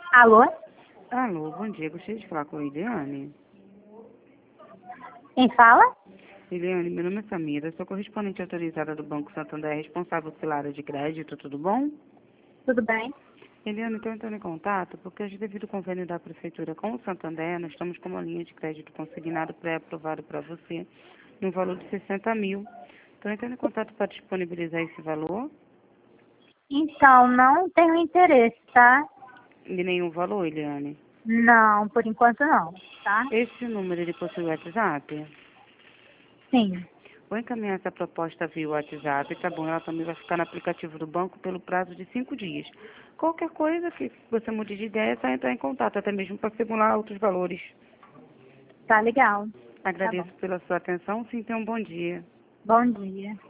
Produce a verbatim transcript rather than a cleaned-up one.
Alô? Alô, bom dia. Gostaria de falar com a Eliane. Quem fala? Eliane, meu nome é Samira, sou correspondente autorizada do Banco Santander, responsável pela área de crédito, tudo bom? Tudo bem? Eliane, estou entrando em contato porque, devido ao convênio da Prefeitura com o Santander, nós estamos com uma linha de crédito consignado pré-aprovado para você, no valor de sessenta mil. Estou entrando em contato para disponibilizar esse valor, Então, não tenho interesse, tá? de nenhum valor, Eliane. Não, por enquanto não, tá? Esse número, ele possui WhatsApp? Sim, Vou encaminhar essa proposta via WhatsApp, tá bom? Ela também vai ficar no aplicativo do banco pelo prazo de cinco dias. Qualquer coisa que você mude de ideia, é só entrar em contato, até mesmo para simular outros valores. tá legal. Tá bom. Agradeço pela sua atenção, sim, tenha um bom dia. Bom dia.